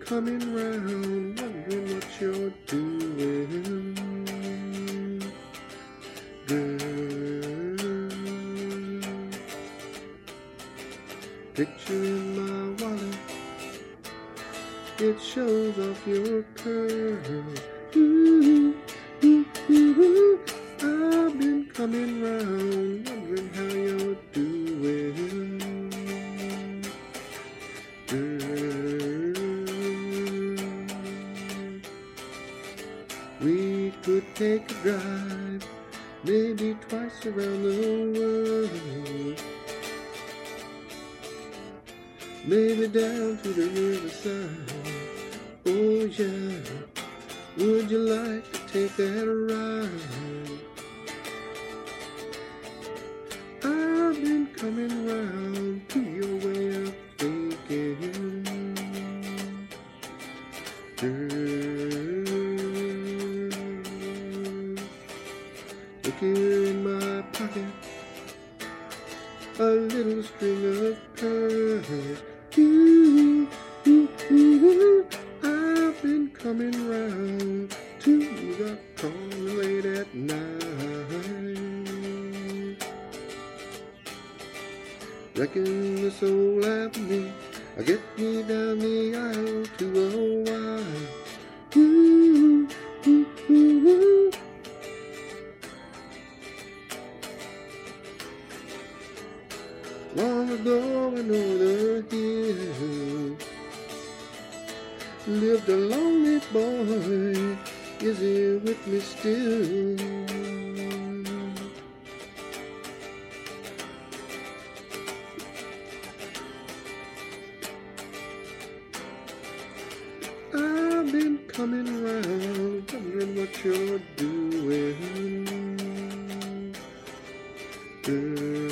coming round, wondering what you're doing, girl. Picture in my wallet, it shows off your curves. Ooh, ooh, ooh, ooh. I've been coming round, wondering how you're doing, girl. We could take a drive, maybe twice around the world, maybe down to the riverside. Oh yeah, would you like to take that ride? I've been coming round to your way of thinking, girl. Look here in my pocket, a little string of pearls. Ooh, ooh, ooh. I've been coming round to the corner late at night. Reckon this old avenue will get me down the aisle to a while. Ooh, ooh, ooh, ooh. Long ago in over here lived a lonely boy. Is he with me still? I've been coming around, wondering what you're doing, girl.